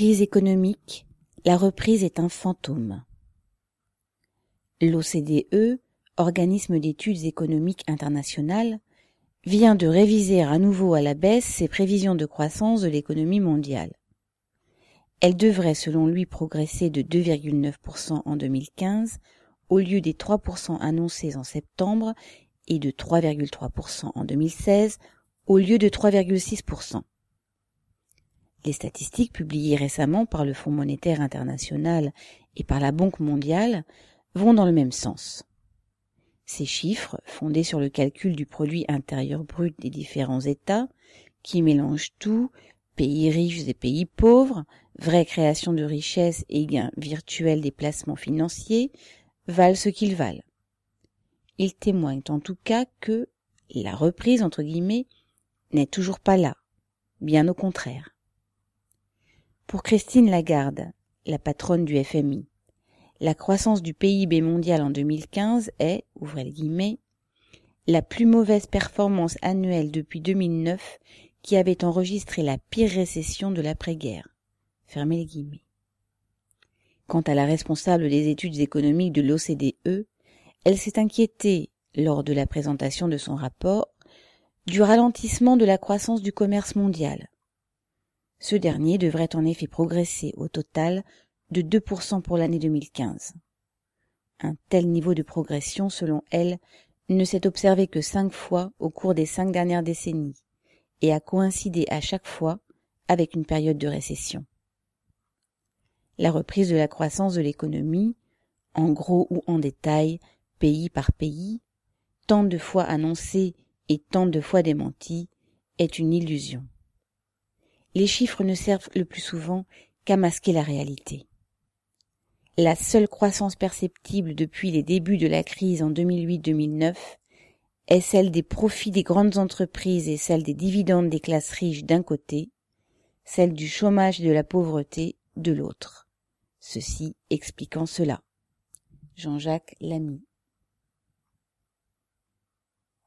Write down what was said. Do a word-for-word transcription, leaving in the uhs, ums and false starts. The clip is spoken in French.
Crise économique, la reprise est un fantôme. L'O C D E, organisme d'études économiques internationales, vient de réviser à nouveau à la baisse ses prévisions de croissance de l'économie mondiale. Elle devrait selon lui progresser de deux virgule neuf pour cent en deux mille quinze au lieu des trois pour cent annoncés en septembre et de trois virgule trois pour cent en deux mille seize au lieu de trois virgule six pour cent. Les statistiques publiées récemment par le Fonds monétaire international et par la Banque mondiale vont dans le même sens. Ces chiffres, fondés sur le calcul du produit intérieur brut des différents États, qui mélangent tout, pays riches et pays pauvres, vraie création de richesse et gain virtuel des placements financiers, valent ce qu'ils valent. Ils témoignent en tout cas que la reprise, entre guillemets, n'est toujours pas là, bien au contraire. Pour Christine Lagarde, la patronne du F M I, la croissance du P I B mondial en deux mille quinze est, ouvrez les guillemets, la plus mauvaise performance annuelle depuis deux mille neuf qui avait enregistré la pire récession de l'après-guerre. Fermez les guillemets. Quant à la responsable des études économiques de l'O C D E, elle s'est inquiétée, lors de la présentation de son rapport, du ralentissement de la croissance du commerce mondial. Ce dernier devrait en effet progresser au total de deux pour cent pour l'année deux mille quinze. Un tel niveau de progression, selon elle, ne s'est observé que cinq fois au cours des cinq dernières décennies et a coïncidé à chaque fois avec une période de récession. La reprise de la croissance de l'économie, en gros ou en détail, pays par pays, tant de fois annoncée et tant de fois démentie, est une illusion. Les chiffres ne servent le plus souvent qu'à masquer la réalité. La seule croissance perceptible depuis les débuts de la crise en deux mille huit deux mille neuf est celle des profits des grandes entreprises et celle des dividendes des classes riches d'un côté, celle du chômage et de la pauvreté de l'autre. Ceci expliquant cela. Jean-Jacques Lamy.